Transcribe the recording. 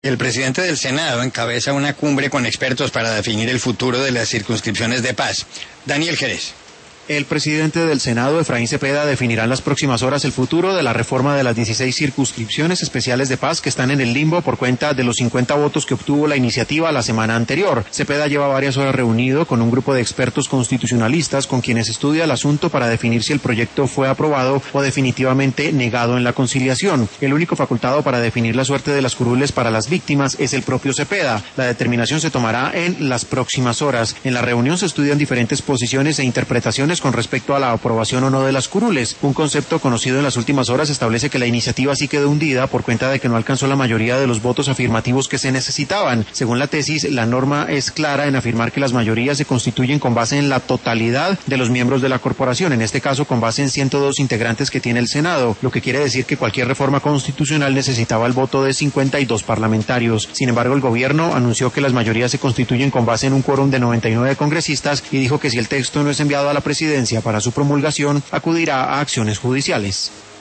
El presidente del Senado encabeza una cumbre con expertos para definir el futuro de las circunscripciones de paz. Daniel Jerez. El presidente del Senado, Efraín Cepeda, definirá en las próximas horas el futuro de la reforma de las 16 circunscripciones especiales de paz que están en el limbo por cuenta de los 50 votos que obtuvo la iniciativa la semana anterior. Cepeda lleva varias horas reunido con un grupo de expertos constitucionalistas con quienes estudia el asunto para definir si el proyecto fue aprobado o definitivamente negado en la conciliación. El único facultado para definir la suerte de las curules para las víctimas es el propio Cepeda. La determinación se tomará en las próximas horas. En la reunión se estudian diferentes posiciones e interpretaciones con respecto a la aprobación o no de las curules. Un concepto conocido en las últimas horas establece que la iniciativa sí quedó hundida por cuenta de que no alcanzó la mayoría de los votos afirmativos que se necesitaban. Según la tesis, la norma es clara en afirmar que las mayorías se constituyen con base en la totalidad de los miembros de la corporación, en este caso con base en 102 integrantes que tiene el Senado, lo que quiere decir que cualquier reforma constitucional necesitaba el voto de 52 parlamentarios. Sin embargo, el gobierno anunció que las mayorías se constituyen con base en un quórum de 99 congresistas y dijo que si el texto no es enviado a la presidencia para su promulgación, acudirá a acciones judiciales.